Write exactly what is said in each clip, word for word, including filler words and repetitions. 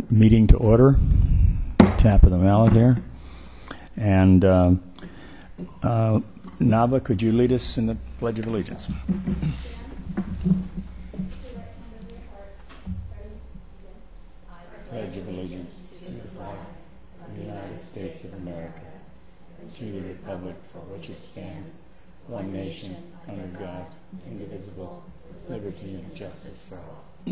meeting to order. Tap of the mallet here. And um, uh, Nava, could you lead us in the Pledge of Allegiance? Pledge of Allegiance to the flag of the United States of America, to the republic for which it stands, one nation, under God, indivisible, with liberty and justice for all.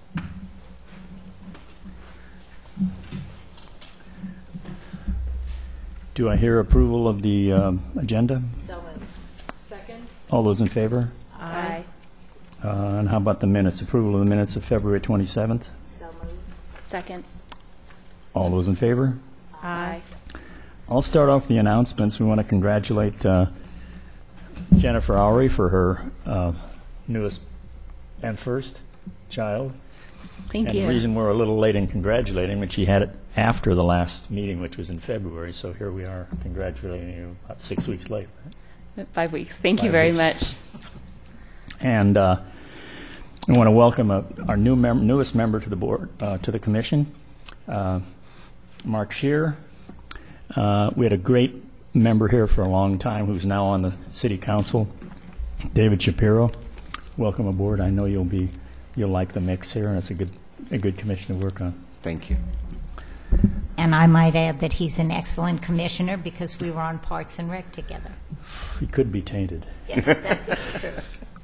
Do I hear approval of the um, agenda? So moved. Second. All those in favor? Aye. Uh, and how about the minutes? Approval of the minutes of February twenty-seventh? So moved. Second. All those in favor? Aye. I'll start off the announcements. We want to congratulate uh, Jennifer Oury for her uh, newest and first child. Thank and you. the reason we're a little late in congratulating, but she had it after the last meeting, which was in February, so here we are congratulating you about six weeks late. Right? Five weeks. Thank Five you very weeks. much. And uh, I want to welcome uh, our new mem- newest member to the board, uh, to the commission, uh, Mark Scheer. Uh, we had a great member here for a long time who's now on the city council, David Shapiro. Welcome aboard. I know you'll be you'll like the mix here, and it's a good a good commission to work on. Thank you. And I might add that he's an excellent commissioner because we were on Parks and Rec together. He could be tainted. Yes, that is true.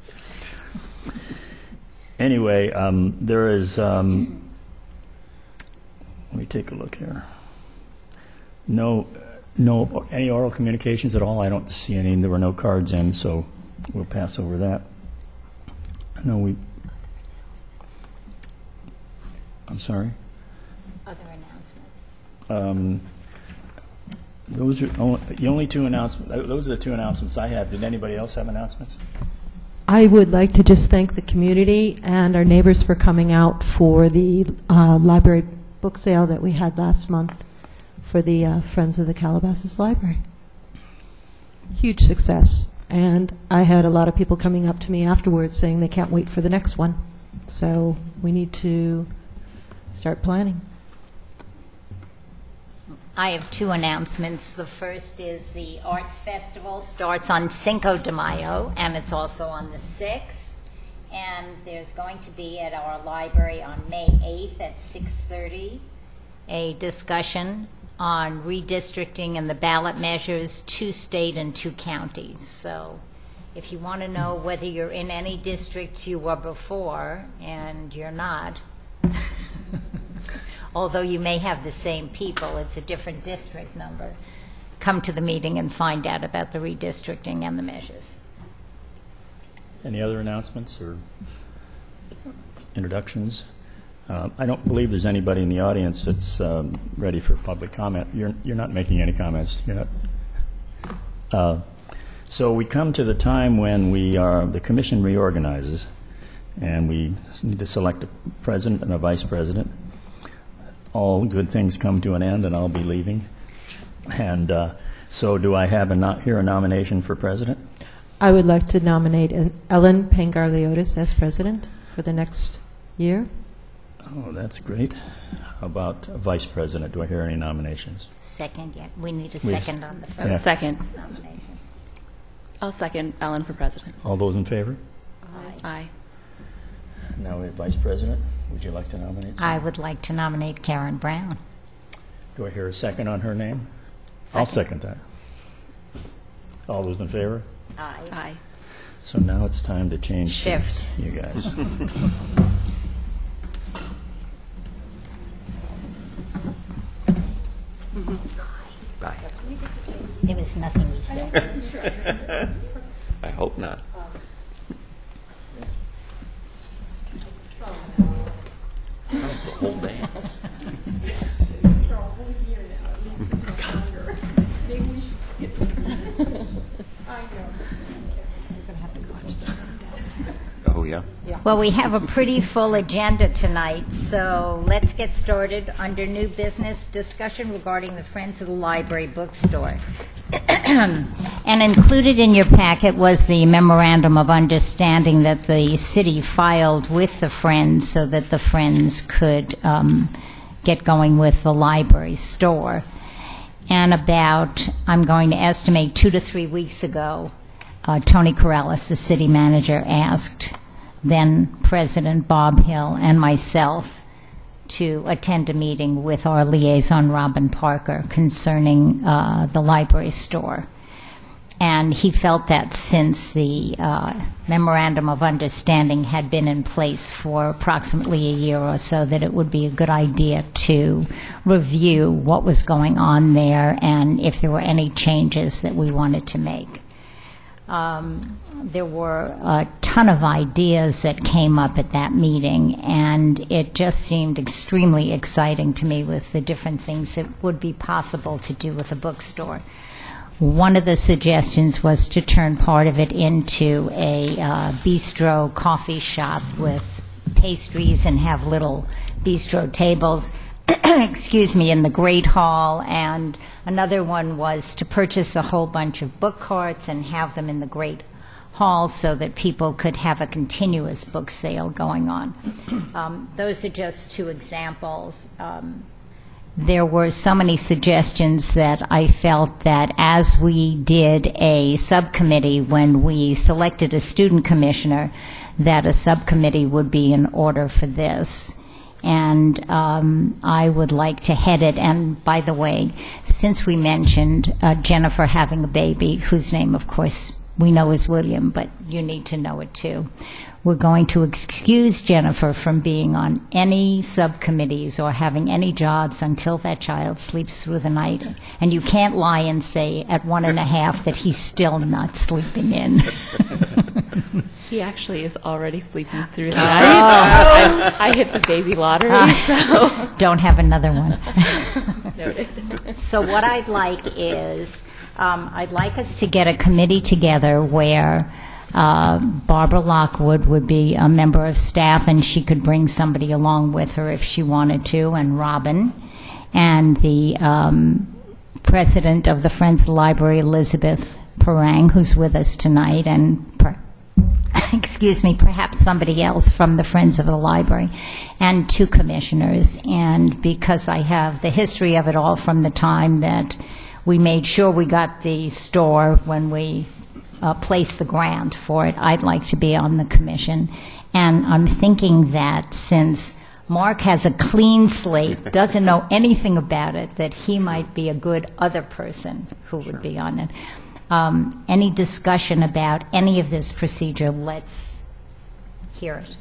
Anyway, um, there is. Um, let me take a look here. No, no, any oral communications at all? I don't see any. There were no cards in, so we'll pass over that. No, we. I'm sorry. Other announcements. Um, those are only, the only two announcements. Those are the two announcements I have. Did anybody else have announcements? I would like to just thank the community and our neighbors for coming out for the uh, library book sale that we had last month for the uh, Friends of the Calabasas Library. Huge success. And I had a lot of people coming up to me afterwards saying they can't wait for the next one. So we need to start planning. I have two announcements. The first is the Arts Festival starts on Cinco de Mayo, and it's also on the sixth. And there's going to be at our library on May eighth at six thirty a discussion on redistricting and the ballot measures, two state and two counties. So if you want to know whether you're in any districts you were before, and you're not, although you may have the same people, it's a different district number, come to the meeting and find out about the redistricting and the measures. Any other announcements or introductions? Uh, I don't believe there's anybody in the audience that's um, ready for public comment. You're you're not making any comments. You're not. Uh, so we come to the time when we are the commission reorganizes, and we need to select a president and a vice president. All good things come to an end, and I'll be leaving. And uh, so, do I have a not here a nomination for president? I would like to nominate an Ellen Pangarliotis as president for the next year. Oh, that's great. How about a vice president? Do I hear any nominations? Second, yeah. We need a We- second on the first Yeah. Second. nomination. I'll second Ellen for president. All those in favor? Aye. Now we have vice president. Would you like to nominate someone? I would like to nominate Karen Brown. Do I hear a second on her name? I'll second that. All those in favor? Aye. Aye. So now it's time to change Shift. seats, you guys. Bye. There was nothing we said. I hope not. That's a whole dance. Oh, yeah. Well, we have a pretty full agenda tonight, so let's get started. Under new business, discussion regarding the Friends of the Library bookstore. And included in your packet was the memorandum of understanding that the city filed with the Friends so that the Friends could um, get going with the library store. And about, I'm going to estimate, two to three weeks ago, uh, Tony Corrales, the city manager, asked then President Bob Hill and myself to attend a meeting with our liaison, Robin Parker, concerning uh, the library store. And he felt that since the uh, memorandum of understanding had been in place for approximately a year or so, that it would be a good idea to review what was going on there and if there were any changes that we wanted to make. Um, there were a ton of ideas that came up at that meeting, and it just seemed extremely exciting to me with the different things that would be possible to do with a bookstore. One of the suggestions was to turn part of it into a uh, bistro coffee shop with pastries and have little bistro tables, excuse me, in the Great Hall. And another one was to purchase a whole bunch of book carts and have them in the Great Hall so that people could have a continuous book sale going on. Um, those are just two examples. Um, There were so many suggestions that I felt that as we did a subcommittee when we selected a student commissioner, that a subcommittee would be in order for this. And um, I would like to head it. And by the way, since we mentioned uh, Jennifer having a baby, whose name, of course, we know is William, but you need to know it too. We're going to excuse Jennifer from being on any subcommittees or having any jobs until that child sleeps through the night. And you can't lie and say at one and a half that he's still not sleeping in. He actually is already sleeping through the night. I, I hit the baby lottery, so. Don't have another one. Noted. So what I'd like is, um, I'd like us to get a committee together where Uh, Barbara Lockwood would be a member of staff, and she could bring somebody along with her if she wanted to, and Robin, and the um, president of the Friends of the Library, Elizabeth Parang, who's with us tonight, and per- excuse me, perhaps somebody else from the Friends of the Library, and two commissioners. And because I have the history of it all from the time that we made sure we got the store when we Uh, place the grant for it, I'd like to be on the commission. And I'm thinking that since Mark has a clean slate, doesn't know anything about it, that he might be a good other person who would be on it. Um, any discussion about any of this procedure, let's hear it.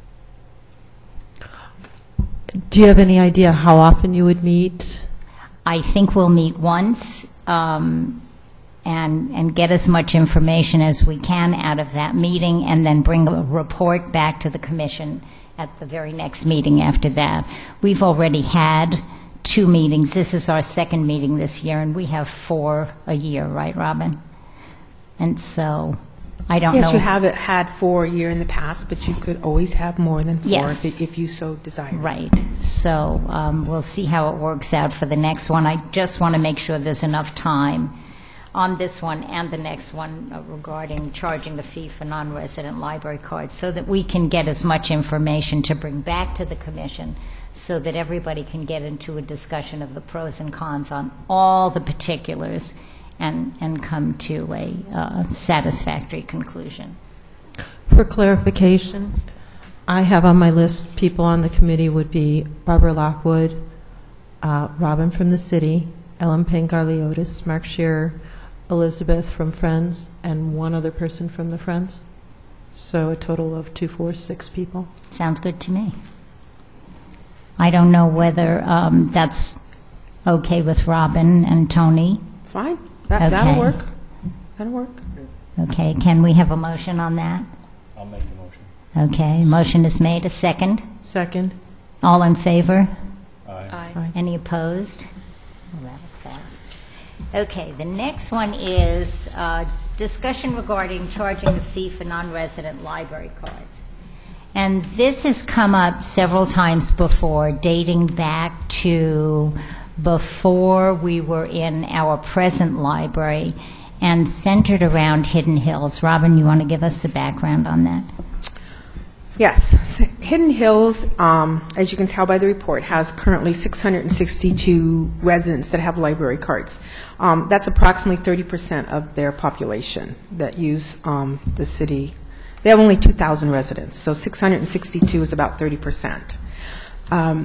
Do you have any idea how often you would meet? I think we'll meet once. Um, And, and get as much information as we can out of that meeting, and then bring a report back to the commission at the very next meeting after that. We've already had two meetings. This is our second meeting this year, and we have four a year, right, Robin? And so I don't Yes, know. you have it had four a year in the past, but you could always have more than four Yes. if, if you so desire. Right. So um, we'll see how it works out for the next one. I just want to make sure there's enough time on this one and the next one uh, regarding charging the fee for non-resident library cards, so that we can get as much information to bring back to the commission, so that everybody can get into a discussion of the pros and cons on all the particulars and, and come to a uh, satisfactory conclusion. For clarification, I have on my list, people on the committee would be Barbara Lockwood, uh, Robin from the city, Ellen Pangarliotis, Mark Shearer, Elizabeth from Friends, and one other person from the Friends. So a total of two, four, six people. Sounds good to me. I don't know whether um, that's okay with Robin and Tony. Fine. That, Okay. That'll work. That'll work. Okay, can we have a motion on that? I'll make the motion. Okay, motion is made. A second? Second. All in favor? Aye. Aye. Any opposed? Well, that was fast. Okay, the next one is uh, discussion regarding charging the fee for non-resident library cards. And this has come up several times before, dating back to before we were in our present library, and centered around Hidden Hills. Robin, you want to give us the background on that? Yes. So Hidden Hills, um, as you can tell by the report, has currently six hundred sixty-two residents that have library cards. Um, that's approximately thirty percent of their population that use um, the city. They have only two thousand residents, so six hundred sixty-two is about thirty percent. Um,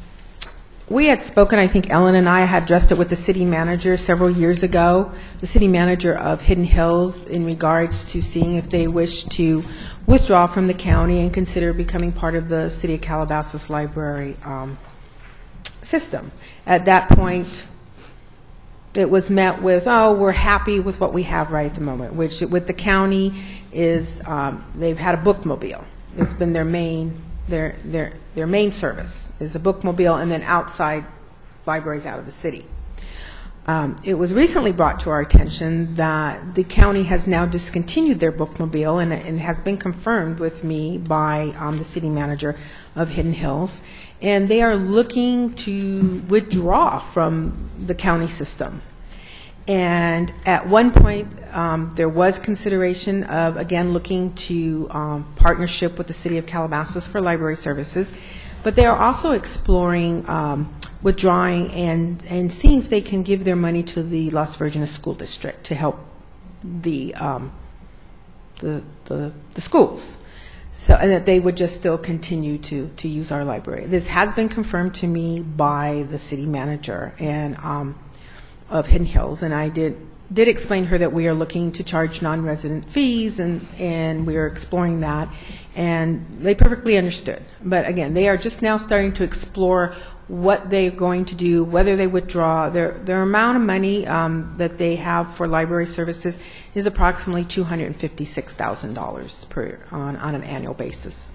we had spoken, I think Ellen and I had addressed it with the city manager several years ago, the city manager of Hidden Hills, in regards to seeing if they wish to withdraw from the county and consider becoming part of the City of Calabasas library um, system. At that point, it was met with, oh, we're happy with what we have right at the moment, which with the county is um, they've had a bookmobile. It's been their main their their their main service is a bookmobile, and then outside libraries out of the city. Um, it was recently brought to our attention that the county has now discontinued their bookmobile, and it has been confirmed with me by um, the city manager of Hidden Hills, and they are looking to withdraw from the county system. And at one point, um, there was consideration of, again, looking to um, partnership with the City of Calabasas for library services, but they are also exploring um, withdrawing and, and seeing if they can give their money to the Las Virgenes School District to help the, um, the, the, the schools. So, and that they would just still continue to, to use our library. This has been confirmed to me by the city manager and um, of Hidden Hills, and I did did explain to her that we are looking to charge non-resident fees, and, and we are exploring that, and they perfectly understood. But again, they are just now starting to explore what they're going to do, whether they withdraw. Their, their amount of money um, that they have for library services is approximately two hundred fifty-six thousand dollars per on, on an annual basis.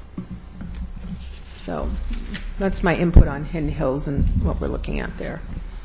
So that's my input on Hidden Hills and what we're looking at there.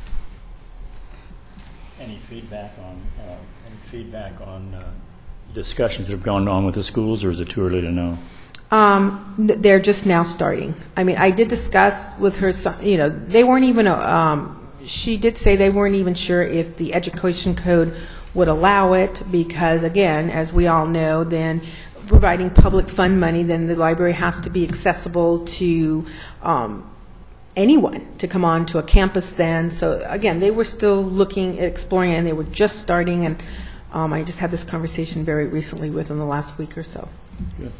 Any feedback on uh, any feedback on uh, discussions that have gone on with the schools, or is it too early to know? Um, th- they're just now starting. I mean, I did discuss with her, some, you know, they weren't even, uh, um, she did say they weren't even sure if the education code would allow it, because again, as we all know, then providing public fund money, then the library has to be accessible to um, anyone to come on to a campus then. So again, they were still looking at exploring, and they were just starting, and um, I just had this conversation very recently with them the last week or so. Good.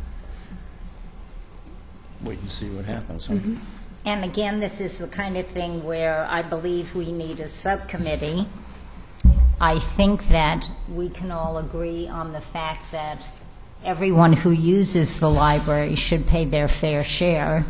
Wait and see what happens. Huh? Mm-hmm. And again, this is the kind of thing where I believe we need a subcommittee. I think that we can all agree on the fact that everyone who uses the library should pay their fair share.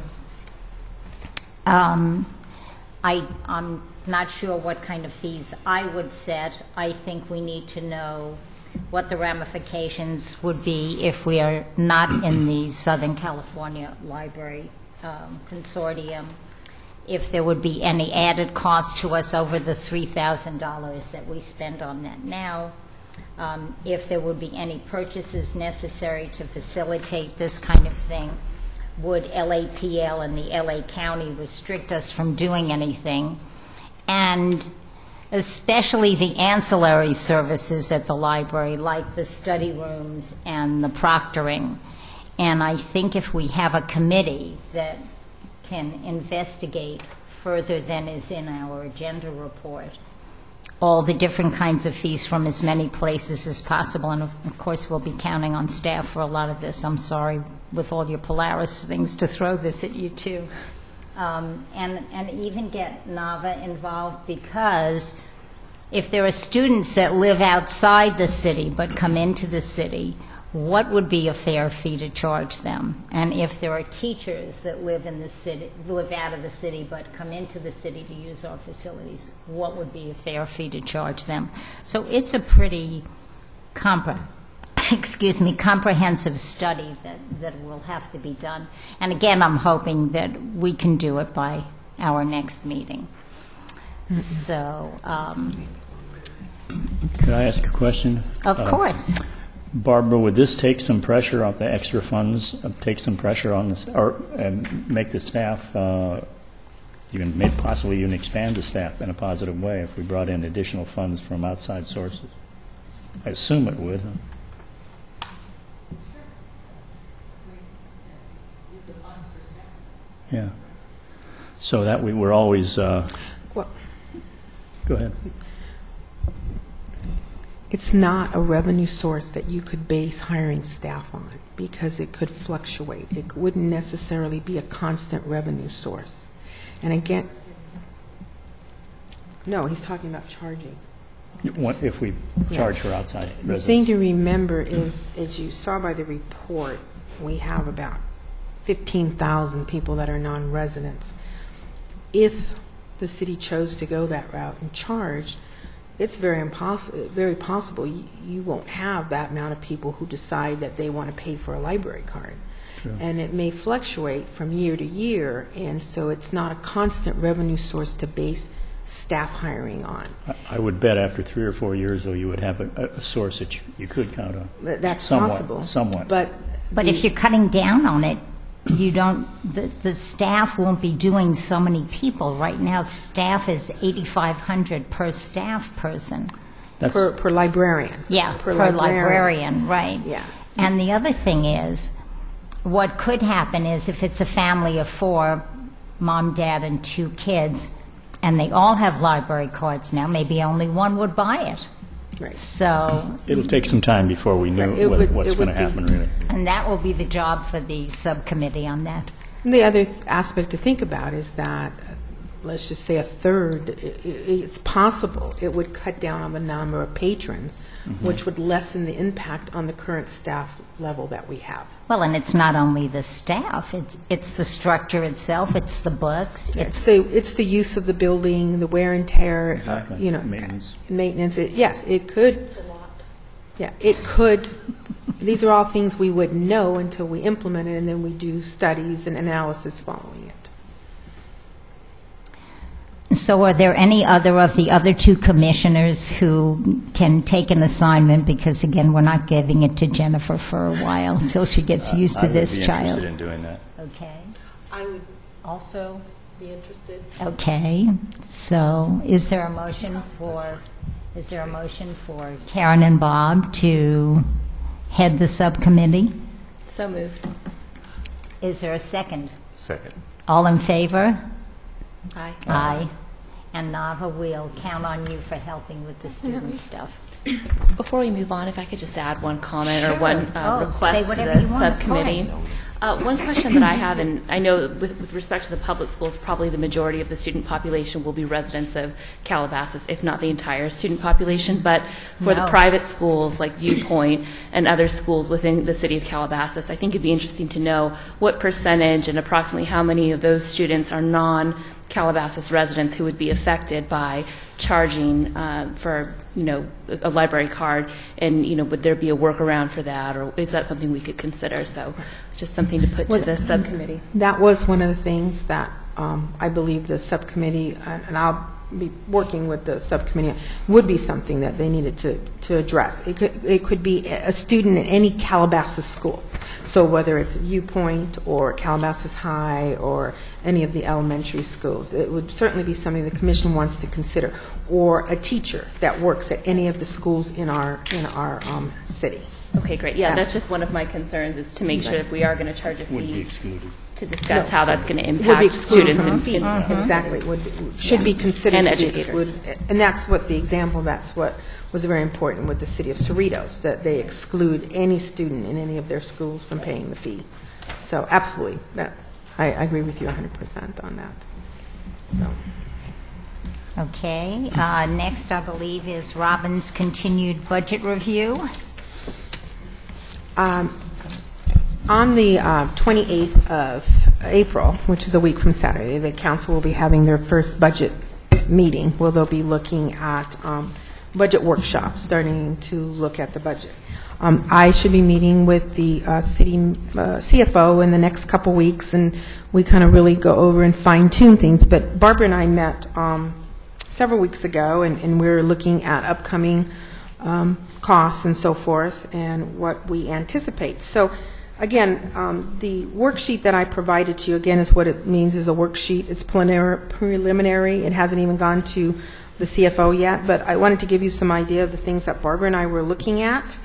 Um, I, I'm not sure what kind of fees I would set. I think we need to know what the ramifications would be if we are not in the Southern California Library um, Consortium, if there would be any added cost to us over the three thousand dollars that we spend on that now, um, if there would be any purchases necessary to facilitate this kind of thing. Would L A P L and the L A County restrict us from doing anything? And especially the ancillary services at the library, like the study rooms and the proctoring. And I think if we have a committee that can investigate further than is in our agenda report, all the different kinds of fees from as many places as possible. And of course, we'll be counting on staff for a lot of this. I'm sorry, with all your Polaris things, to throw this at you too. Um, and, and even get NAVA involved, because if there are students that live outside the city but come into the city, what would be a fair fee to charge them? And if there are teachers that live in the city, live out of the city but come into the city to use our facilities, what would be a fair fee to charge them? So it's a pretty compre- excuse me, comprehensive study that, that will have to be done. And again, I'm hoping that we can do it by our next meeting. So, um, Could I ask a question? of Uh, course. Barbara, would this take some pressure off the extra funds, uh, take some pressure on the, st- or um, make the staff, uh, even may possibly even expand the staff in a positive way if we brought in additional funds from outside sources? I assume it would. Huh? Yeah. So that we were always, uh, Well, go ahead. it's not a revenue source that you could base hiring staff on because it could fluctuate. It wouldn't necessarily be a constant revenue source. And again, no, he's talking about charging. What if we charge for outside The thing residents? to remember is, as you saw by the report, we have about fifteen thousand people that are non-residents. If the city chose to go that route and charge, it's very impossible, very possible you, you won't have that amount of people who decide that they want to pay for a library card. True. And it may fluctuate from year to year, and so it's not a constant revenue source to base staff hiring on. I- I would bet after three or four years, though, you would have a, a source that you, you could count on. Th- That's Somewhat, possible. somewhat. But But the- if you're cutting down on it, you don't, the, the staff won't be doing so many people. Right now, staff is eighty-five hundred per staff person. That's, per, per librarian. Yeah, per librarian, right. Yeah. And the other thing is, what could happen is if it's a family of four, mom, dad, and two kids, and they all have library cards now, maybe only one would buy it. Right. So, it'll take some time before we know Right, it what, would- what's it going to would be- happen, really. and that will be the job for the subcommittee on that. And the other th- aspect to think about is that, uh, let's just say a third, i- i- it's possible it would cut down on the number of patrons, which would lessen the impact on the current staff level that we have. Well, and it's not only the staff, it's, it's the structure itself, it's the books, It's it's, the, it's the use of the building, the wear and tear. uh, Exactly. You know. Maintenance. Maintenance, It- yes, it could. Yeah, it could. These are all things we wouldn't know until we implement it, and then we do studies and analysis following it. so are there any other of the other two commissioners who can take an assignment? Because again, we're not giving it to Jennifer for a while until she gets used to I this would be child. interested in doing that. Okay. I would also be interested. Okay, so is there a motion for, is there a motion for Karen and Bob to head the subcommittee? So moved. Is there a second? Second. All in favor? Aye. Aye. And Nava, we'll count on you for helping with the student stuff. Before we move on, if I could just add one comment or one uh, Oh, say request to whatever the you want, of subcommittee. course. Uh, One question that I have, and I know with with respect to the public schools, probably the majority of the student population will be residents of Calabasas, if not the entire student population, but for the No. private schools like Viewpoint and other schools within the city of Calabasas, I think it'd be interesting to know what percentage and approximately how many of those students are non-Calabasas residents who would be affected by charging uh, for, you know, a a library card, and, you know, would there be a workaround for that, or is that something we could consider? So just something to put to Well, the subcommittee. That was one of the things that um, I believe the subcommittee, and and I'll be working with the subcommittee, would be something that they needed to, to address. It could, it could be a student in any Calabasas school. So whether it's Viewpoint or Calabasas High or any of the elementary schools, it would certainly be something the commission wants to consider. Or a teacher that works at any of the schools in our, in our um, city. Okay, great. Yeah, that's just one of my concerns, is to make sure if we are going to charge a Would be fee, excluded. to discuss how that's going to Would be impact excluded students from and the fee. and- Exactly, would, should be considered And to be educators. excluded. And that's what the example, that's what was very important with the city of Cerritos, that they exclude any student in any of their schools from paying the fee. So absolutely, that, I, I agree with you one hundred percent on that. So, Okay, uh, next, I believe, is Robin's continued budget review. um, on the uh, twenty-eighth of April, which is a week from Saturday, the council will be having their first budget meeting, where they'll be looking at um, budget workshops, starting to look at the budget. Um, I should be meeting with the uh, city uh, C F O in the next couple weeks, and we kind of really go over and fine-tune things. But Barbara and I met um, several weeks ago, and, and we're looking at upcoming um, costs and so forth, and what we anticipate. So, again, um, the worksheet that I provided to you, again, is what it means is a worksheet. It's preliminary. preliminary. It hasn't even gone to the C F O yet, but I wanted to give you some idea of the things that Barbara and I were looking at.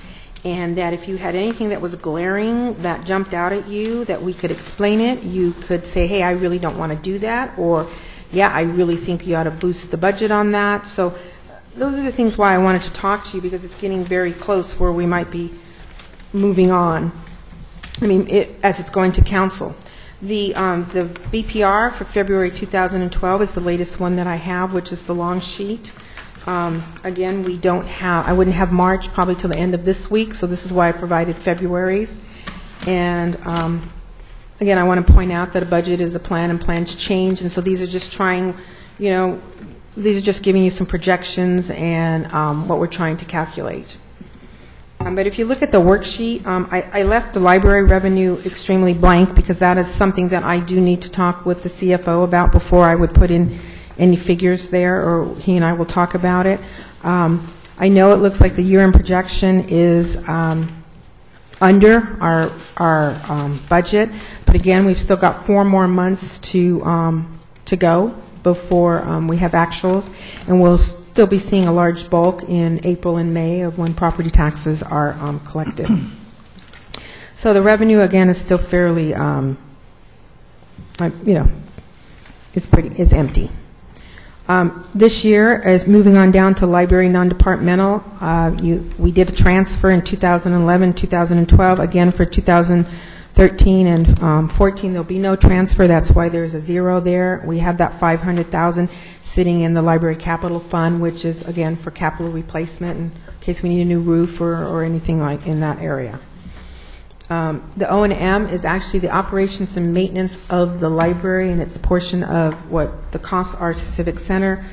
and that if you had anything that was glaring that jumped out at you, that we could explain it. You could say, hey, I really don't want to do that, or yeah, I really think you ought to boost the budget on that. So those are the things why I wanted to talk to you, because it's getting very close where we might be moving on. I mean, it, as it's going to council. The, um, the B P R for February two thousand twelve is the latest one that I have, which is the long sheet. Um, again, we don't have, I wouldn't have March probably till the end of this week, so this is why I provided February's. And um, again, I want to point out that a budget is a plan, and plans change, and so these are just trying, you know, these are just giving you some projections and um, what we're trying to calculate. Um, but if you look at the worksheet, um, I, I left the library revenue extremely blank, because that is something that I do need to talk with the C F O about before I would put in any figures there, or he and I will talk about it. Um, I know it looks like the year-end projection is um, under our, our um, budget, but again, we've still got four more months to, um, to go before um, we have actuals, and we'll still be seeing a large bulk in April and May of when property taxes are um, collected. So the revenue, again, is still fairly, um, you know, it's pretty, it's empty. Um, this year, as moving on down to library non-departmental, uh, you, we did a transfer in two thousand eleven, two thousand twelve. Again, for two thousand thirteen and um, fourteen, there'll be no transfer. That's why there's a zero there. We have that five hundred thousand sitting in the library capital fund, which is, again, for capital replacement in case we need a new roof or, or anything like in that area. Um, the O and M is actually the operations and maintenance of the library, and its portion of what the costs are to Civic Center.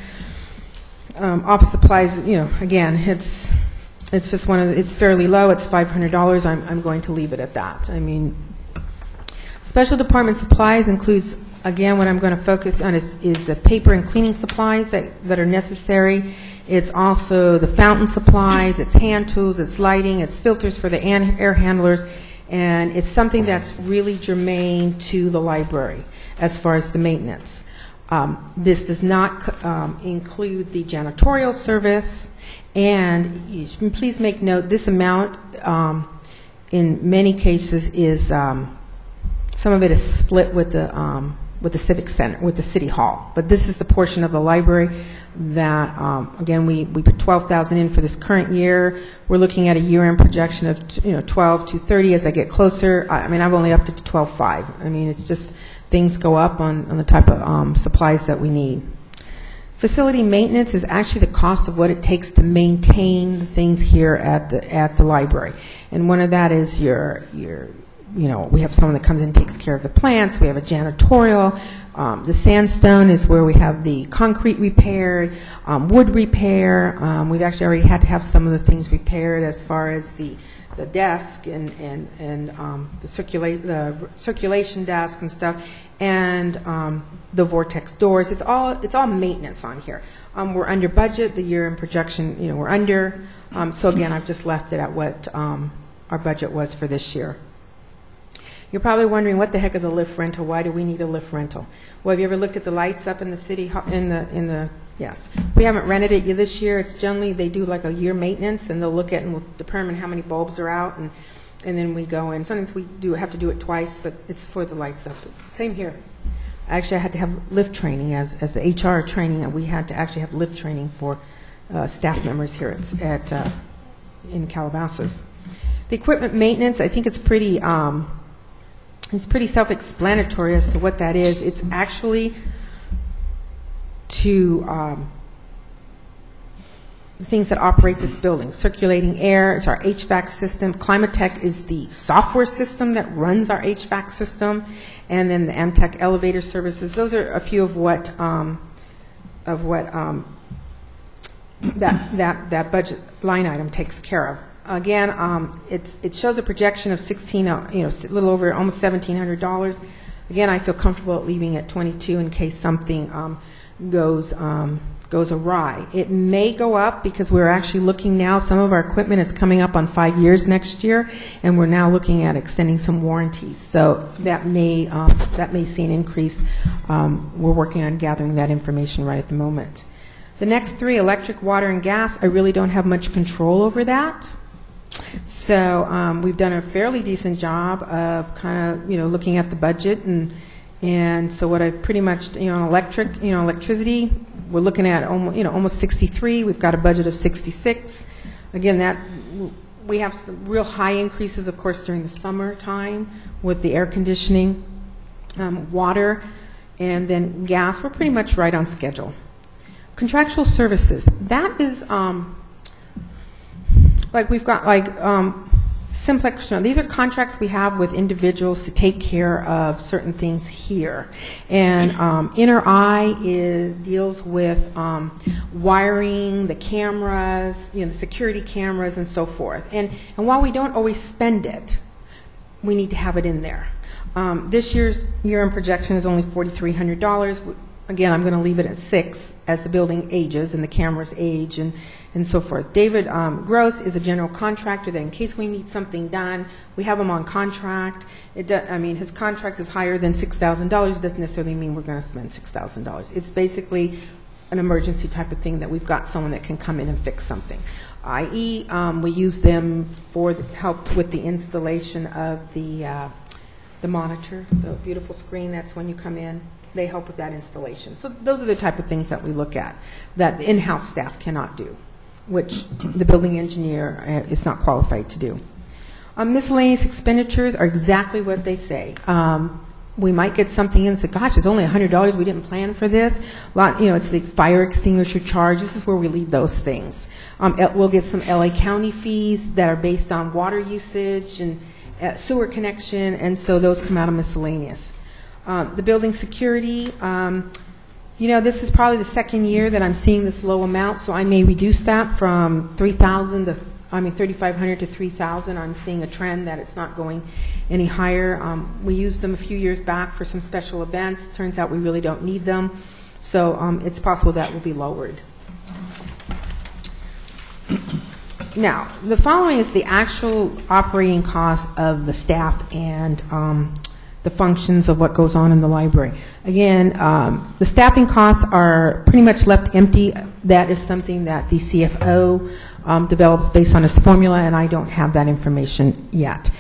Um, office supplies, you know, again, it's it's just one of the, it's fairly low. It's five hundred dollars. I'm I'm going to leave it at that. I mean, special department supplies includes, again, what I'm going to focus on is is the paper and cleaning supplies that that are necessary. It's also the fountain supplies. It's hand tools. It's lighting. It's filters for the air handlers. And it's something that's really germane to the library as far as the maintenance. Um, this does not um, include the janitorial service, and you, please make note, this amount um, in many cases is, um, some of it is split with the, um, with the Civic Center, with the City Hall. But this is the portion of the library that, um, again, we, we put twelve thousand in for this current year. We're looking at a year-end projection of, you know, twelve to thirty as I get closer. I, I mean, I've only upped it to twelve five. I mean, it's just things go up on, on the type of um, supplies that we need. Facility maintenance is actually the cost of what it takes to maintain the things here at the at the library. And one of that is your your you know, we have someone that comes in and takes care of the plants. We have a janitorial. Um, the sandstone is where we have the concrete repaired, um, wood repair. Um, we've actually already had to have some of the things repaired as far as the the desk and and and um, the circulate the circulation desk and stuff, and um, the vortex doors. It's all it's all maintenance on here. Um, we're under budget. The year in projection, you know, we're under. Um, so again, I've just left it at what um, our budget was for this year. You're probably wondering, what the heck is a lift rental? Why do we need a lift rental? Well, have you ever looked at the lights up in the city, in the, in the, yes. We haven't rented it this year. It's generally, they do like a year maintenance, and they'll look at and we'll determine how many bulbs are out, and, and then we go in. Sometimes we do have to do it twice, but it's for the lights up. Same here. Actually, I had to have lift training as, as the H R training, and we had to actually have lift training for uh, staff members here at, at uh, in Calabasas. The equipment maintenance, I think it's pretty, um, it's pretty self-explanatory as to what that is. It's actually to um, the things that operate this building. Circulating air, it's our H V A C system. Climatech is the software system that runs our H V A C system. And then the Amtech elevator services. Those are a few of what um, of what um, that, that, that budget line item takes care of. Again, um, it's, it shows a projection of sixteen, uh, you know, a little over almost seventeen hundred dollars. Again, I feel comfortable at leaving at twenty-two in case something um, goes um, goes awry. It may go up because we're actually looking now. Some of our equipment is coming up on five years next year, and we're now looking at extending some warranties. So that may um, that may see an increase. Um, we're working on gathering that information right at the moment. The next three, electric, water, and gas, I really don't have much control over that. So um, we've done a fairly decent job of kind of, you know, looking at the budget, and and so what I pretty much, you know, on electric, you know, electricity, we're looking at almost, you know, almost sixty-three. We've got a budget of sixty-six. Again, that we have some real high increases, of course, during the summer time with the air conditioning, um, water, and then gas. We're pretty much right on schedule. Contractual services, that is, um, like we've got like um, Simplex. You know, these are contracts we have with individuals to take care of certain things here. And um, Inner Eye is deals with um, wiring, the cameras, you know, the security cameras, and so forth. And and while we don't always spend it, we need to have it in there. Um, this year's year-end projection is only four thousand three hundred dollars. Again, I'm going to leave it at six as the building ages and the cameras age and, and so forth. David um, Gross is a general contractor that in case we need something done, we have him on contract. It do, I mean, his contract is higher than six thousand dollars. It doesn't necessarily mean we're going to spend six thousand dollars. It's basically an emergency type of thing that we've got someone that can come in and fix something. that is, um, we use them for the, helped with the installation of the, uh, the monitor, the beautiful screen that's when you come in. They help with that installation. So those are the type of things that we look at that the in-house staff cannot do, which the building engineer uh, is not qualified to do. Um, miscellaneous expenditures are exactly what they say. Um, we might get something in and say, gosh, it's only one hundred dollars. We didn't plan for this. A lot, you know, it's the fire extinguisher charge. This is where we leave those things. Um, we'll get some L A County fees that are based on water usage and uh, sewer connection, and so those come out of miscellaneous. Um, the building security, um, you know, this is probably the second year that I'm seeing this low amount, so I may reduce that from three thousand to, I mean, thirty-five hundred to three thousand. I'm seeing a trend that it's not going any higher. Um, we used them a few years back for some special events. Turns out we really don't need them, so um, it's possible that will be lowered. Now, the following is the actual operating cost of the staff and um, the functions of what goes on in the library. Again, um, the staffing costs are pretty much left empty. That is something that the C F O um, develops based on his formula, and I don't have that information yet.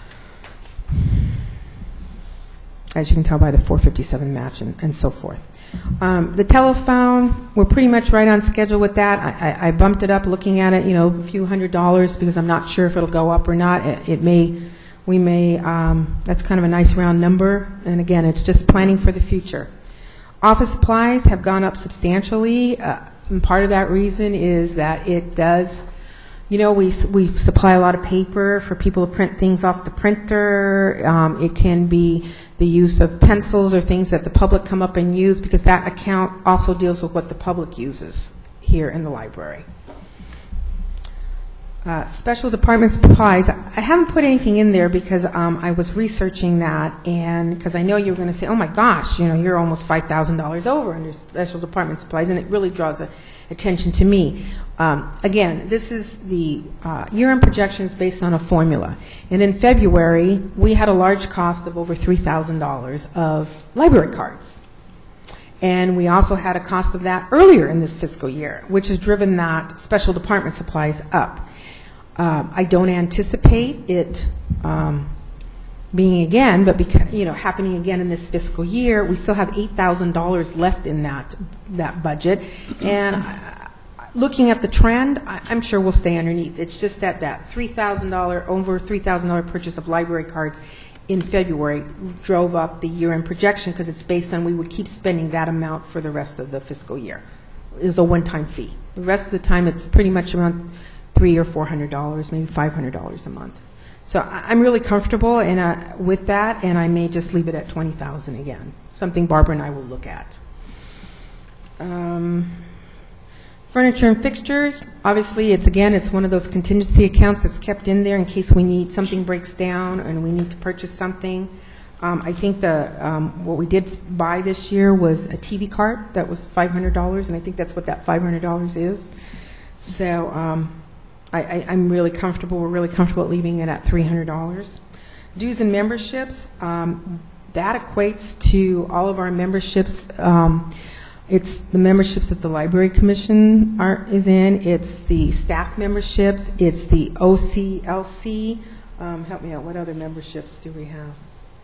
As you can tell by the four fifty-seven match and, and so forth. Um, the telephone, we're pretty much right on schedule with that. I, I, I bumped it up looking at it, you know, a few hundred dollars because I'm not sure if it'll go up or not. It, it may... We may, um, that's kind of a nice round number, and again, it's just planning for the future. Office supplies have gone up substantially, uh, and part of that reason is that it does, you know, we, we supply a lot of paper for people to print things off the printer. Um, it can be the use of pencils or things that the public come up and use, because that account also deals with what the public uses here in the library. Uh, special department supplies, I haven't put anything in there because um, I was researching that, and because I know you're going to say, oh my gosh, you know, you're almost five thousand dollars over under special department supplies, and it really draws a, attention to me. Um, again, this is the uh, year-end projections based on a formula, and in February, we had a large cost of over three thousand dollars of library cards. And we also had a cost of that earlier in this fiscal year, which has driven that special department supplies up. Um, I don't anticipate it um, being again, but because, you know, happening again in this fiscal year. We still have eight thousand dollars left in that that budget, and uh, looking at the trend, I, I'm sure we'll stay underneath. It's just that that three thousand dollars over three thousand dollars purchase of library cards in February drove up the year-end projection because it's based on we would keep spending that amount for the rest of the fiscal year. It was a one-time fee. The rest of the time, it's pretty much around three or four hundred dollars, maybe five hundred dollars a month. So I'm really comfortable in a, with that, and I may just leave it at twenty thousand again. Something Barbara and I will look at. Um, furniture and fixtures. Obviously, it's again, it's one of those contingency accounts that's kept in there in case we need something breaks down and we need to purchase something. Um, I think the um, what we did buy this year was a T V cart that was five hundred dollars, and I think that's what that five hundred dollars is. So. Um, I, I, I'm really comfortable. We're really comfortable leaving it at three hundred dollars. Dues and memberships, um, that equates to all of our memberships. Um, It's the memberships that the Library Commission are, is in, it's the staff memberships, it's the O C L C. Um, help me out, what other memberships do we have?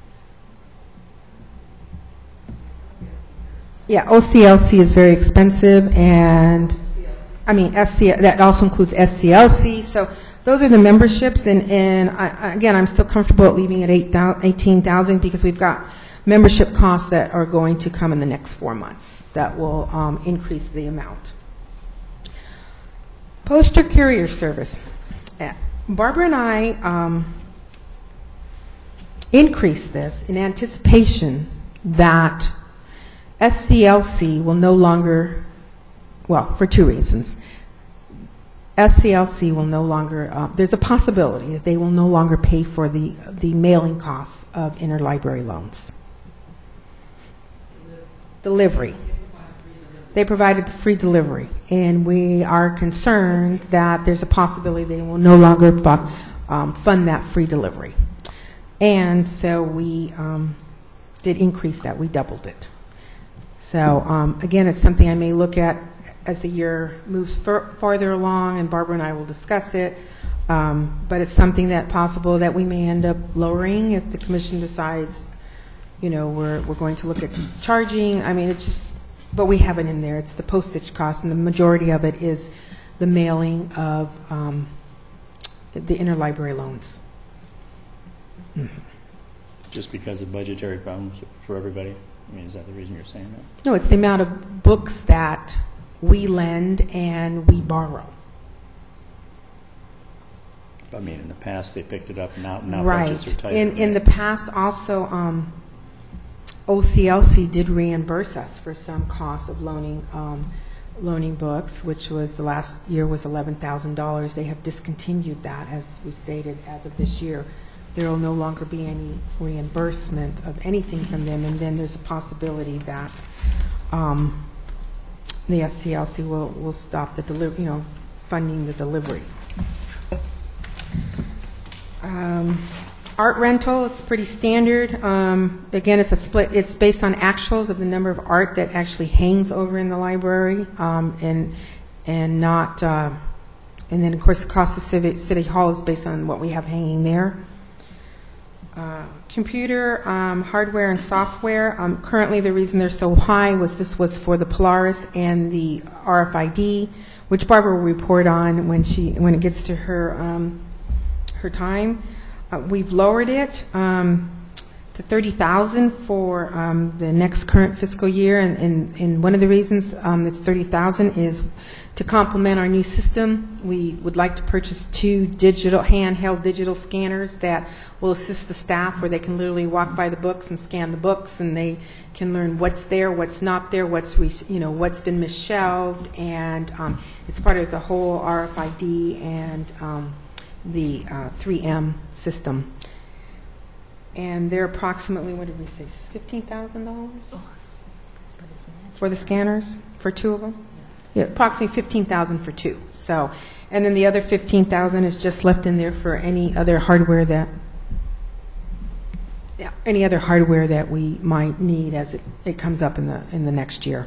Yeah, O C L C is very expensive, and, I mean, S C, that also includes S C L C, so those are the memberships, and, and I, I- again, I'm still comfortable at leaving it eight thou- eighteen thousand because we've got membership costs that are going to come in the next four months that will um, increase the amount. Poster carrier service. Uh, Barbara and I um, increased this in anticipation that S C L C will no longer, well, for two reasons. S C L C will no longer, uh, there's a possibility that they will no longer pay for the, the mailing costs of interlibrary loans. Delivery. They provided the free delivery, and we are concerned that there's a possibility they will no longer fu- um, fund that free delivery. And so we um, did increase that. We doubled it. So um, again, it's something I may look at as the year moves fur- farther along, and Barbara and I will discuss it. Um, but it's something that possible that we may end up lowering if the commission decides, you know, we're we're going to look at charging. I mean, it's just, but we have it in there. It's the postage cost, and the majority of it is the mailing of um, the interlibrary loans. Just because of budgetary problems for everybody? I mean, is that the reason you're saying that? No, it's the amount of books that we lend and we borrow. I mean, in the past, they picked it up, now, now Right. budgets are tighter. In, in the right? past, also, um, O C L C did reimburse us for some costs of loaning, um, loaning books, which was, the last year was eleven thousand dollars. They have discontinued that, as we stated, as of this year. There will no longer be any reimbursement of anything from them, and then there's a possibility that um, the S C L C will, will stop the delivery, you know, funding the delivery. Um, art rental is pretty standard. Um, again, it's a split. It's based on actuals of the number of art that actually hangs over in the library, um, and and not. Uh, and then, of course, the cost of Civic, City Hall is based on what we have hanging there. Uh, computer, um, hardware, and software. Um, currently, the reason they're so high was this was for the Polaris and the R F I D, which Barbara will report on when she when it gets to her. Um, her time. Uh, we've lowered it um, to thirty thousand dollars for um, the next current fiscal year, and, and, and one of the reasons um, it's thirty thousand dollars is to complement our new system. We would like to purchase two digital, handheld digital scanners that will assist the staff, where they can literally walk by the books and scan the books, and they can learn what's there, what's not there, what's re, you know what's been misshelved, and um, it's part of the whole R F I D and um, the uh, three M system. And they're approximately, what did we say, fifteen thousand dollars? For the scanners, for two of them? Yeah, approximately fifteen thousand dollars for two. So, and then the other fifteen thousand dollars is just left in there for any other hardware that, yeah, any other hardware that we might need as it, it comes up in the, in the next year.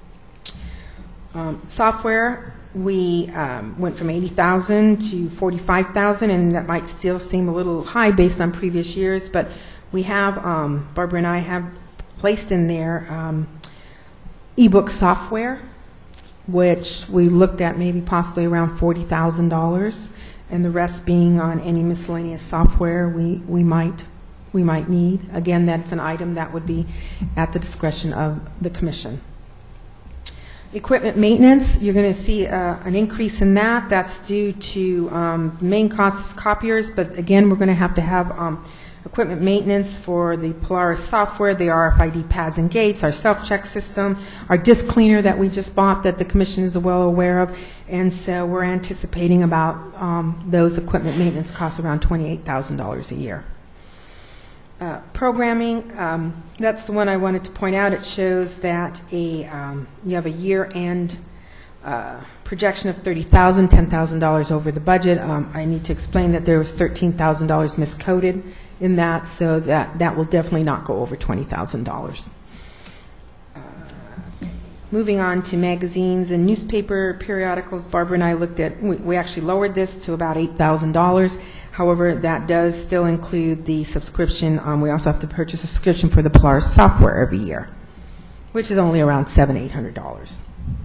Um, software, we um, went from eighty thousand to forty-five thousand, and that might still seem a little high based on previous years, but we have, um, Barbara and I have placed in there um, ebook software, which we looked at maybe possibly around forty thousand dollars, and the rest being on any miscellaneous software we, we might we might need. Again, that's an item that would be at the discretion of the commission. Equipment maintenance, you're going to see uh, an increase in that. That's due to um, the main cost is copiers, but again, we're going to have to have um, equipment maintenance for the Polaris software, the R F I D pads and gates, our self-check system, our disc cleaner that we just bought that the commission is well aware of, and so we're anticipating about um, those equipment maintenance costs around twenty-eight thousand dollars a year. Uh, programming, um, that's the one I wanted to point out. It shows that a um, you have a year-end uh, projection of thirty thousand dollars, ten thousand dollars over the budget. Um, I need to explain that there was thirteen thousand dollars miscoded in that, so that, that will definitely not go over twenty thousand dollars. Uh, moving on to magazines and newspaper periodicals, Barbara and I looked at, we, we actually lowered this to about eight thousand dollars. However, that does still include the subscription. Um, we also have to purchase a subscription for the Polaris software every year, which is only around seven, eight hundred dollars.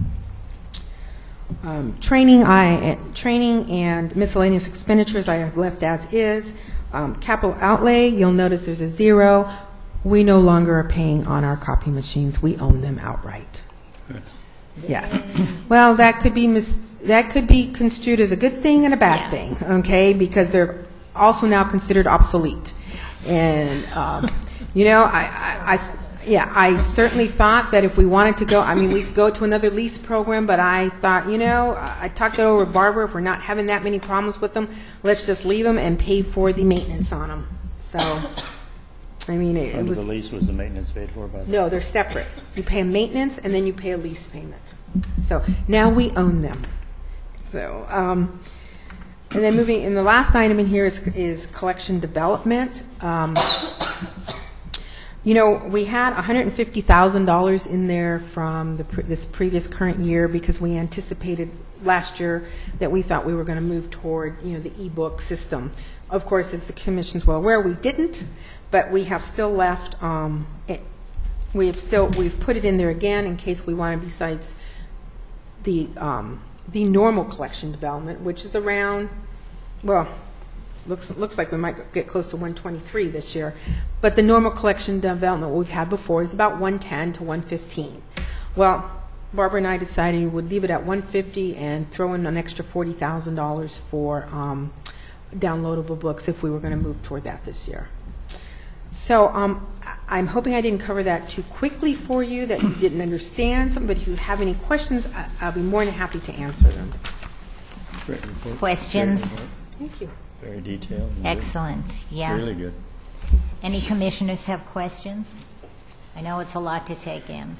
Um, training, I training and miscellaneous expenditures I have left as is. Um, capital outlay, you'll notice there's a zero. We no longer are paying on our copy machines. We own them outright. Yes. Well, that could be mis- that could be construed as a good thing and a bad Yeah. thing, okay? Because they're also now considered obsolete. And um, you know, I, I, I yeah, I certainly thought that if we wanted to go, I mean, we could go to another lease program, but I thought, you know, I talked it over with Barbara. If we're not having that many problems with them, let's just leave them and pay for the maintenance on them. So, I mean, it, it Under was the lease, was the maintenance paid for by the... no, they're separate. You pay a maintenance and then you pay a lease payment. So now we own them. So, um, and then moving, and the last item in here is, is collection development. Um, you know, we had one hundred fifty thousand dollars in there from the, pre- this previous current year because we anticipated last year that we thought we were going to move toward, you know, the e-book system. Of course, as the commission's well aware, we didn't, but we have still left, um, it, we have still, we've put it in there again in case we want to, besides the, um, the normal collection development, which is around, well, it looks, looks like we might get close to one twenty-three this year, but the normal collection development we've had before is about one ten to one fifteen. Well, Barbara and I decided we would leave it at one fifty and throw in an extra forty thousand dollars for um, downloadable books if we were going to move toward that this year. So um, I- I'm hoping I didn't cover that too quickly for you, that you didn't understand something, but if you have any questions, I- I'll be more than happy to answer them. Great report. Questions? Great report. Thank you. Very detailed. and good. Excellent, yeah. Really good. Any commissioners have questions? I know it's a lot to take in.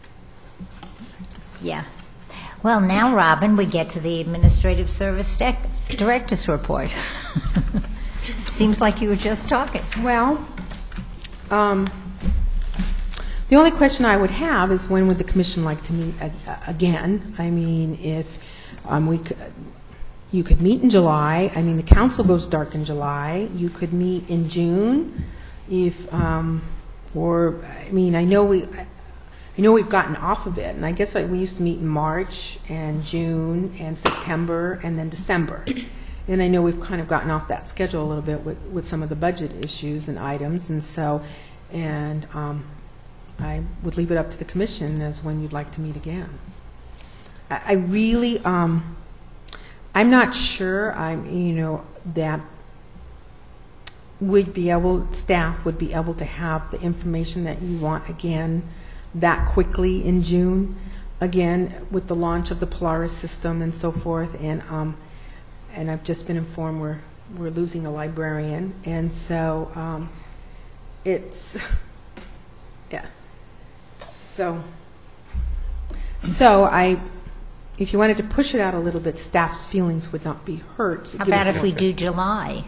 Yeah. Well, now, Robin, we get to the Administrative Service Dec- Director's Report. Seems like you were just talking. Well, um, the only question I would have is when would the commission like to meet a- again? I mean, if um, we could, you could meet in July. I mean, the council goes dark in July. You could meet in June, if um, or I mean, I know we. I, I know we've gotten off of it, and I guess like we used to meet in March and June and September and then December. And I know we've kind of gotten off that schedule a little bit with, with some of the budget issues and items, and so, and um, I would leave it up to the commission as when you'd like to meet again. I, I really, um, I'm not sure, I'm, you know, that would be able, staff would be able to have the information that you want again that quickly in June, again, with the launch of the Polaris system and so forth. And um, and I've just been informed we're, we're losing a librarian. And so um, it's, yeah. So, so I, if you wanted to push it out a little bit, staff's feelings would not be hurt. So How give us about a if we little bit. do July?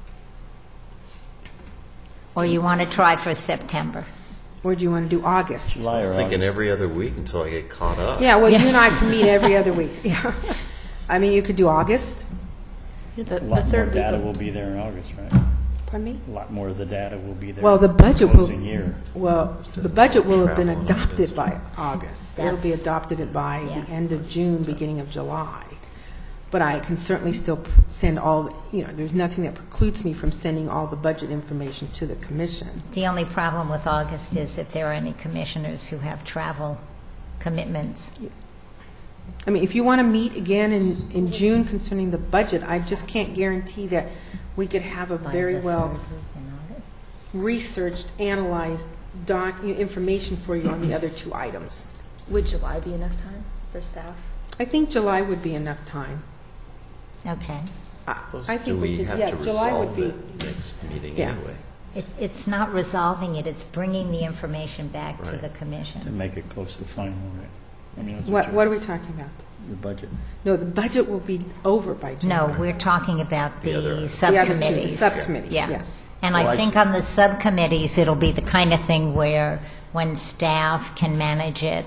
Or you want to try for September? Or do you want to do August? July I or was thinking August. every other week until I get caught up. Yeah, well, you and I can meet every other week. Yeah. I mean, you could do August. The, A the lot more third week data of- will be there in August, right? Pardon me? A lot more of the data will be there. Well, the budget will, Closing year. well, the doesn't budget will have been travel on adopted August. by August. It'll be That's- adopted by yeah. the end of June, beginning of July. But I can certainly still p- send all, you know, there's nothing that precludes me from sending all the budget information to the commission. The only problem with August is if there are any commissioners who have travel commitments. I mean, if you want to meet again in, in June concerning the budget, I just can't guarantee that we could have a very well researched, analyzed doc, information for you on the other two items. Would July be enough time for staff? I think July would be enough time. Okay. I Suppose- I Do think we we could, have yeah, to July would resolve be. it next meeting Yeah. anyway? It, it's not resolving it, it's bringing the information back to Right. the To commission. make it close to final, right? I mean, that's What, what what you're, are we talking about? your budget. No, the budget will be over by July. No, we're talking about The other- the The other two, the subcommittees. subcommittees, Yeah. yes. And Oh, I I think see. on the subcommittees, it'll be the kind of thing where when staff can manage it,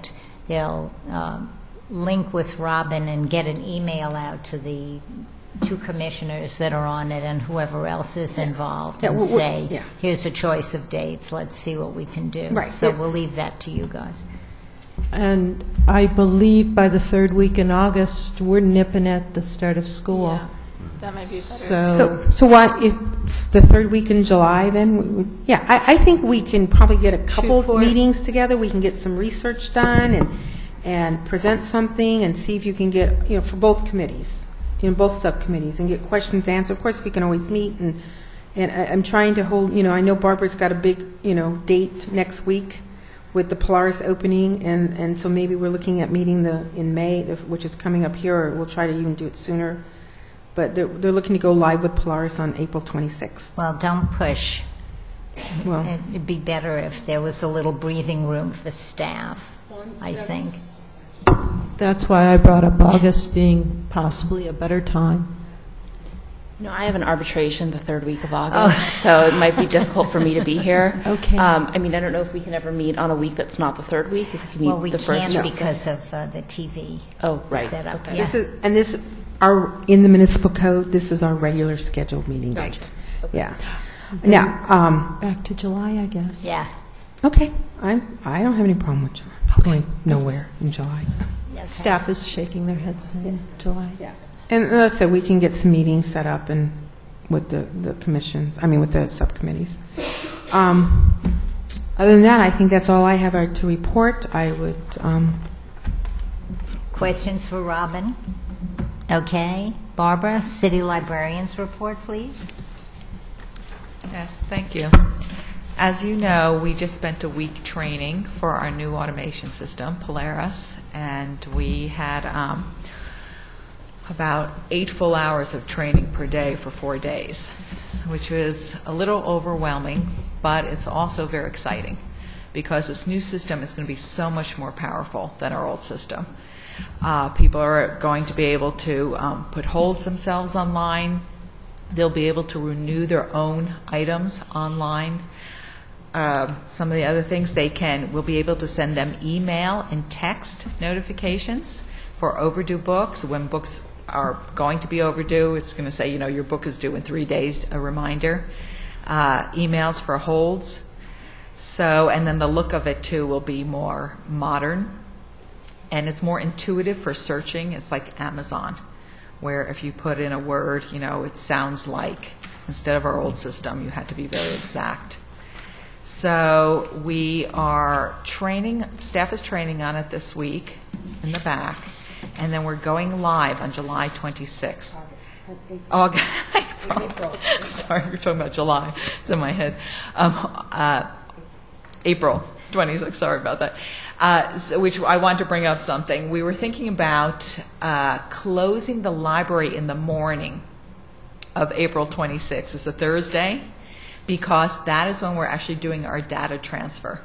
they'll um, link with Robin and get an email out to the two commissioners that are on it and whoever else is involved, Yeah, and we're- we're- say, yeah. here's a choice of dates, let's see what we can do. Right. So Yeah. we'll leave that to you guys. And I believe by the third week in August, we're nipping at the start of school. Yeah, that might be better. So, So, so why, if the third week in July, then, we would- yeah, I, I think we can probably get a couple for it. meetings together, we can get some research done and, and present something and see if you can get, you know, for both committees, you know, both subcommittees, and get questions answered. Of course, we can always meet, and, and I- I'm trying to hold, you know, I know Barbara's got a big, you know, date next week with the Polaris opening, and, and so maybe we're looking at meeting the, in May, which is coming up here, or we'll try to even do it sooner. But they're, they're looking to go live with Polaris on April twenty-sixth. Well, don't push. Well, It'd be better if there was a little breathing room for staff, I think. that's why I brought up August being possibly a better time. No, I have an arbitration the third week of August, so it might be difficult for me to be here. Okay. Um, I mean, I don't know if we can ever meet on a week that's not the third week, if we can meet Well, we the first. can't week. because of uh, the T V Oh, right. setup. Okay. Yeah. this is, and this, our, in the municipal code, this is our regular scheduled meeting date. Yeah. Now, um, Back to July, I guess. Yeah. okay, I, I don't have any problem with July. Going nowhere in July. Okay. Staff is shaking their heads saying July. Yeah. And let's say we can get some meetings set up and with the, the commissions, I mean, with the subcommittees. Um, other than that, I think that's all I have uh, to report. I would, um, Questions for Robin? Okay. Barbara, city librarians report, please. Yes, thank you. As you know, we just spent a week training for our new automation system, Polaris, and we had um, about eight full hours of training per day for four days, which was a little overwhelming, but it's also very exciting because this new system is going to be so much more powerful than our old system. Uh, people are going to be able to um, put holds themselves online. They'll be able to renew their own items online. Um, some of the other things they can, we'll be able to send them email and text notifications for overdue books. When books are going to be overdue, it's going to say, you know, your book is due in three days, a reminder. Uh, emails for holds. So, and then the look of it too will be more modern. And it's more intuitive for searching. It's like Amazon, where if you put in a word, you know, it sounds like, instead of our old system, you had to be very exact. So we are training, staff is training on it this week in the back, and then we're going live on July twenty-sixth. August. April. I'm sorry, you're talking about July. It's in my head. Um, uh, April twenty-sixth, sorry about that. Uh, so, which I want to bring up something. We were thinking about uh, closing the library in the morning of April twenty-sixth. It's a Thursday, because that is when we're actually doing our data transfer.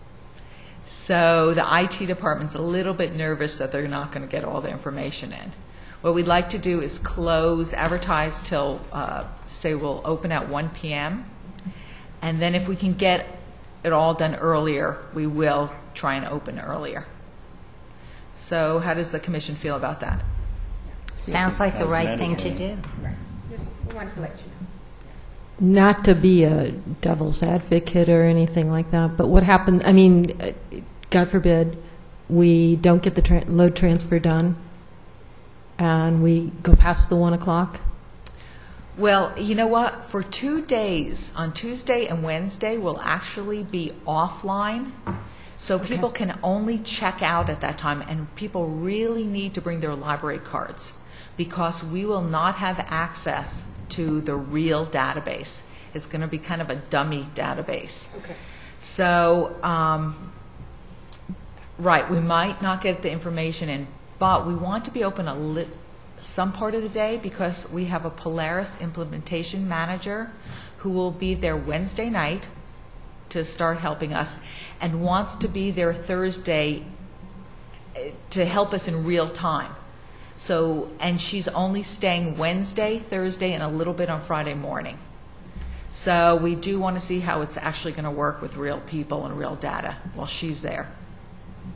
So the I T department's a little bit nervous that they're not going to get all the information in. What we'd like to do is close, advertise till, uh, say we'll open at one p m, and then if we can get it all done earlier, we will try and open earlier. So how does the commission feel about that? Sounds like the As right thing to medicated. do. just wanted to let you know. Not to be a devil's advocate or anything like that, but what happened, I mean, uh, God forbid, we don't get the tra- load transfer done, and we go past the one o'clock? Well, you know what? For two days, on Tuesday and Wednesday, we'll actually be offline. So people can only check out at that time, and people really need to bring their library cards because we will not have access to the real database. It's going to be kind of a dummy database. Okay. So, um, right, we might not get the information in, but we want to be open a lit. some part of the day because we have a Polaris implementation manager who will be there Wednesday night to start helping us and wants to be there Thursday eh, to help us in real time. So, and she's only staying Wednesday, Thursday, and a little bit on Friday morning. So we do want to see how it's actually going to work with real people and real data while she's there.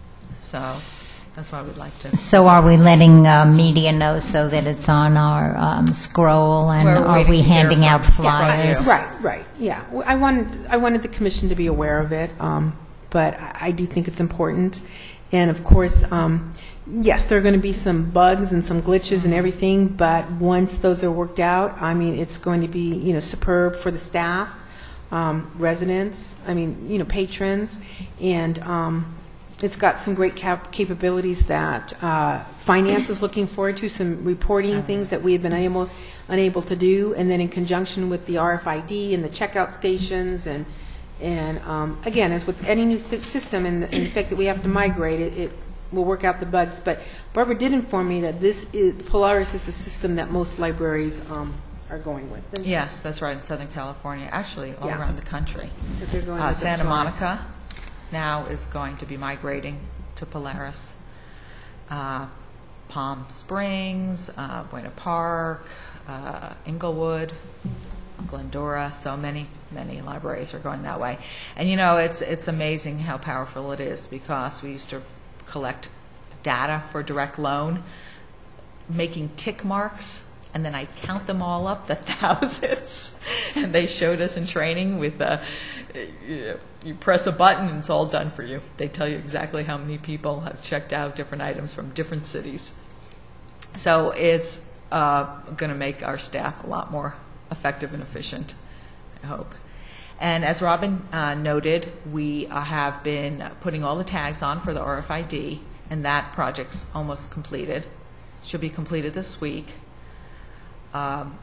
So that's why we'd like to. So are we letting uh, media know so that it's on our um, scroll, and We're are waiting we to hear handing from- out yeah, from flyers? you. Right, right, yeah. Well, I wanted, I wanted the commission to be aware of it, um, but I I do think it's important. And of course, um, yes, there are going to be some bugs and some glitches and everything, but once those are worked out, I mean, it's going to be, you know, superb for the staff, um, residents, I mean, you know, patrons, and um, it's got some great cap- capabilities that uh, finance is looking forward to, some reporting things that we have been able, unable to do, and then in conjunction with the R F I D and the checkout stations, and and um, again, as with any new sy- system, and the, and the fact that we have to migrate, it, it will work out the bugs. But Barbara did inform me that this is, Polaris is a system that most libraries um, are going with. And Yes, that's right, in Southern California, actually all Yeah. around the country. that they're going Uh, with the Santa Polaris. Monica now is going to be migrating to Polaris. Uh, Palm Springs, uh, Buena Park, uh, Inglewood, Glendora, so many, many libraries are going that way. And you know, it's it's amazing how powerful it is, because we used to collect data for direct loan, making tick marks, and then I'd count them all up, the thousands. And they showed us in training with, uh, you, you press a button and it's all done for you. They tell you exactly how many people have checked out different items from different cities. So it's uh, going to make our staff a lot more effective and efficient, I hope. And as Robin uh, noted, we uh, have been putting all the tags on for the R F I D, and that project's almost completed. Should be completed this week. Um,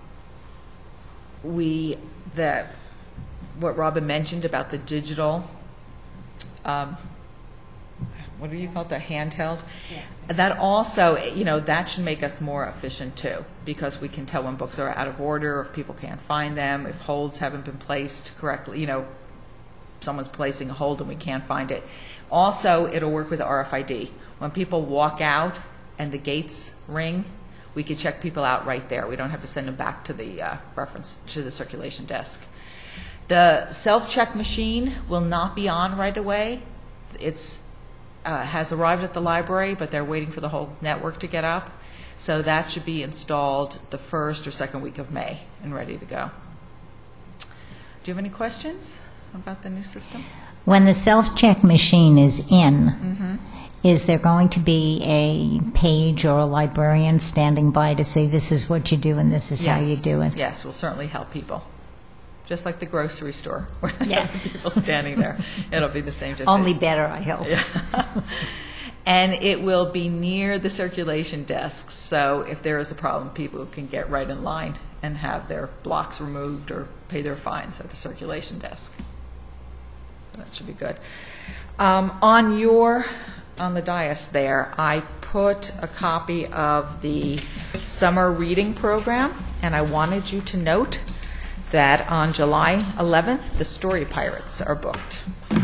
we, the, what Robin mentioned about the digital, um, what do you call it, the handheld? Yes. That also, you know, that should make us more efficient too, because we can tell when books are out of order, if people can't find them, if holds haven't been placed correctly, you know, someone's placing a hold and we can't find it. Also, it'll work with R F I D. When people walk out and the gates ring, we can check people out right there. We don't have to send them back to the uh, reference, to the circulation desk. The self-check machine will not be on right away. It's uh, has arrived at the library, but they're waiting for the whole network to get up. So that should be installed the first or second week of May and ready to go. Do you have any questions about the new system? When the self-check machine is in, Mm-hmm. is there going to be a page or a librarian standing by to say this is what you do and this is how you do it? Yes, we'll certainly help people. Just like the grocery store, where Yeah. people standing there. It'll be the same. Only better, I hope. And it will be near the circulation desks, so if there is a problem, people can get right in line and have their blocks removed or pay their fines at the circulation desk. So that should be good. Um, on your, on the dais there, I put a copy of the summer reading program, and I wanted you to note that on July eleventh, the Story Pirates are booked.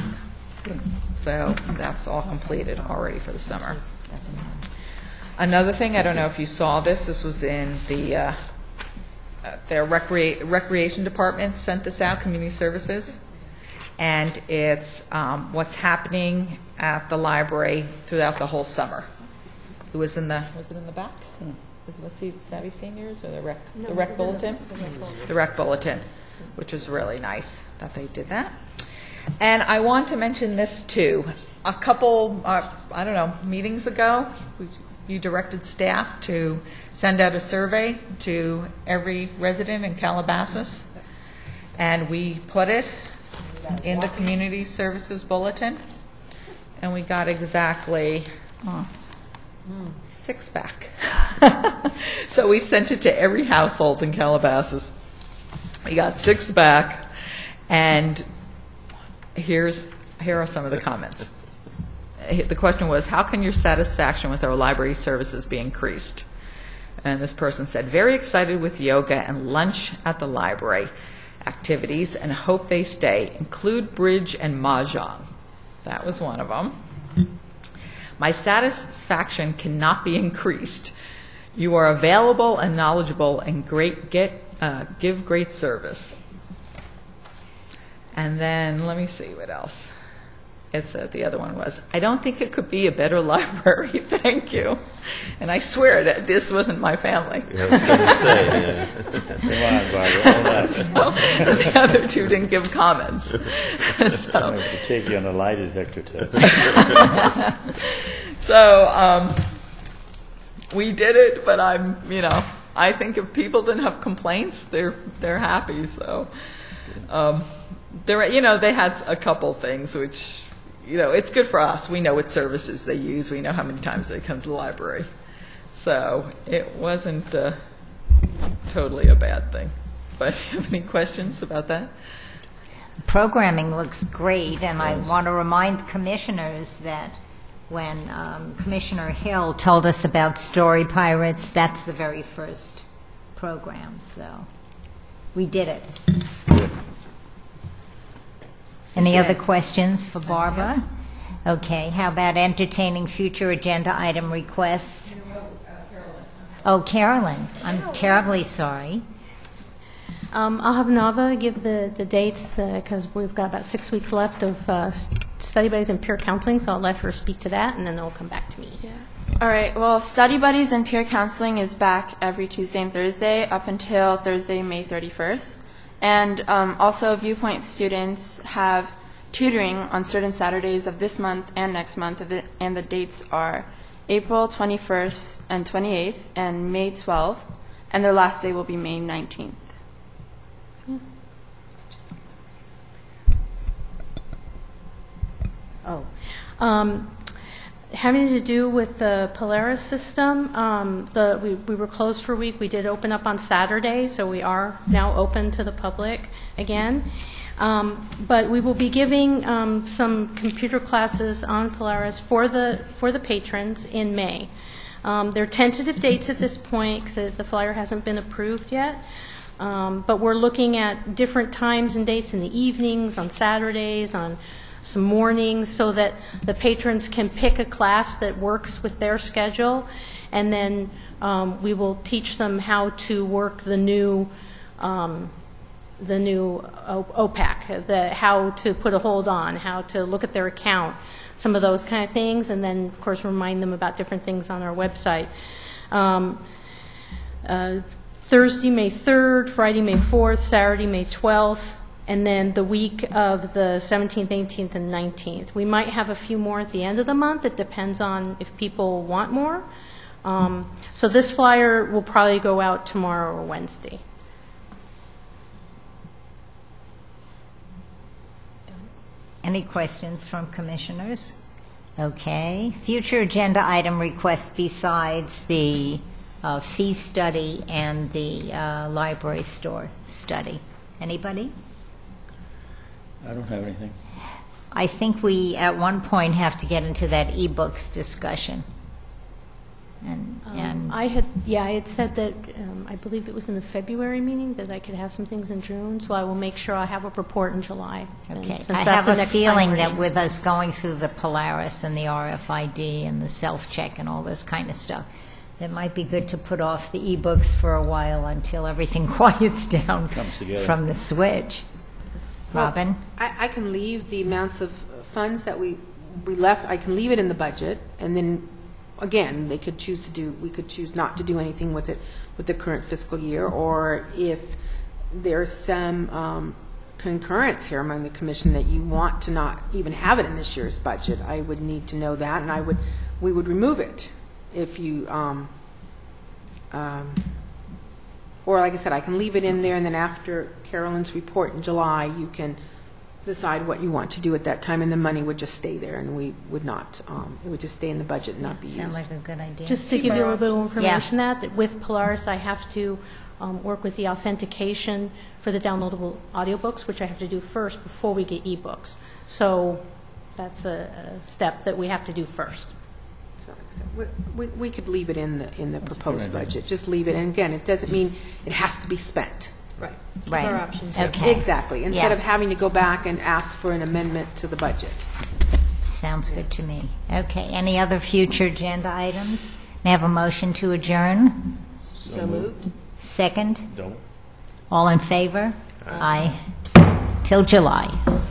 So that's all completed already for the summer. Another thing, I don't know if you saw this, this was in the, uh, uh, their recre- recreation department sent this out, community services, and it's um, what's happening at the library throughout the whole summer. It was in the, was it in the back? Was it the Se- Savvy Seniors or the rec, the rec bulletin? The rec bulletin, which was really nice that they did that. And I want to mention this too. A couple, uh, I don't know, meetings ago, we, you directed staff to send out a survey to every resident in Calabasas, and we put it in the community services bulletin, and we got exactly oh, six back. So we sent it to every household in Calabasas. We got six back, and here's here are some of the comments. The question was, how can your satisfaction with our library services be increased? And this person said, very excited with yoga and lunch at the library activities and hope they stay. Include bridge and mahjong. That was one of them. My satisfaction cannot be increased. You are available and knowledgeable and great get uh, give great service. And then let me see what else. It's, uh, the other one was, I don't think it could be a better library, thank you. And I swear that this wasn't my family. Yeah, I was going to say, yeah. Come on, Barbara, hold up. So, the other two didn't give comments. I'm So, going to take you on a lie detector test. so um, we did it, but I'm, you know, I think if people didn't have complaints, they're they're happy. So, um, there, you know, they had a couple things which, you know, it's good for us. We know what services they use. We know how many times they come to the library. So it wasn't uh, totally a bad thing. But do you have any questions about that? Programming looks great, and I want to remind commissioners that when um, Commissioner Hill told us about Story Pirates, that's the very first program, so we did it. Any other questions for Barbara? Okay, how about entertaining future agenda item requests? Oh, Carolyn, I'm terribly sorry. Um, I'll have Nava give the, the dates because we've got about six weeks left of uh, st- study buddies and peer counseling, so I'll let her speak to that, and then they'll come back to me. Yeah. All right. Well, Study Buddies and Peer Counseling is back every Tuesday and Thursday up until Thursday, May thirty-first. And um, also, Viewpoint students have tutoring on certain Saturdays of this month and next month, and the dates are April twenty-first and twenty-eighth and May twelfth, and their last day will be May nineteenth. Oh. Um, having to do with the Polaris system, um, the, we, we were closed for a week. We did open up on Saturday, so we are now open to the public again. Um, but we will be giving um, some computer classes on Polaris for the, for the patrons in May. Um, they're tentative dates at this point because the flyer hasn't been approved yet. Um, but we're looking at different times and dates in the evenings, on Saturdays, on some mornings, so that the patrons can pick a class that works with their schedule, and then um, we will teach them how to work the new um, the new O- OPAC, the, how to put a hold on, how to look at their account, some of those kind of things, and then, of course, remind them about different things on our website. Um, uh, Thursday, May third, Friday, May fourth, Saturday, May twelfth, and then the week of the seventeenth, eighteenth, and nineteenth. We might have a few more at the end of the month. It depends on if people want more. Um, so this flyer will probably go out tomorrow or Wednesday. Any questions from commissioners? Okay. Future agenda item requests besides the uh, fee study and the uh, library store study. Anybody? I don't have anything. I think we, at one point, have to get into that e-books discussion. And, and I had, yeah, I had said that, um, I believe it was in the February meeting, that I could have some things in June, so I will make sure I have a report in July. And okay. since I that's have the a next time feeling we're that in. with us going through the Polaris and the R F I D and the self-check and all this kind of stuff, it might be good to put off the e-books for a while until everything quiets down Comes together. from the switch. Robin? Well, I, I can leave the amounts of funds that we, we left, I can leave it in the budget, and then, again, they could choose to do, we could choose not to do anything with it with the current fiscal year, or if there's some um, concurrence here among the commission that you want to not even have it in this year's budget, I would need to know that, and I would, we would remove it if you, um, um, or like I said, I can leave it in there, and then after Carolyn's report in July, you can decide what you want to do at that time, and the money would just stay there, and we would not, um, it would just stay in the budget and not be used. Sound like a good idea. Just to give you a little bit of information, Yeah. that, that with Polaris, I have to um, work with the authentication for the downloadable audiobooks, which I have to do first before we get ebooks. So that's a, a step that we have to do first. So, like I said, we, we, we could leave it in the, in the That's a good proposed idea. budget, just leave it, and again, it doesn't mean it has to be spent. Right. Right. Our options. Okay. Exactly, instead Yeah. of having to go back and ask for an amendment to the budget. Sounds good to me. Okay. Any other future agenda items? May I have a motion to adjourn? So moved. Second? Don't. All in favor? Aye. Till July.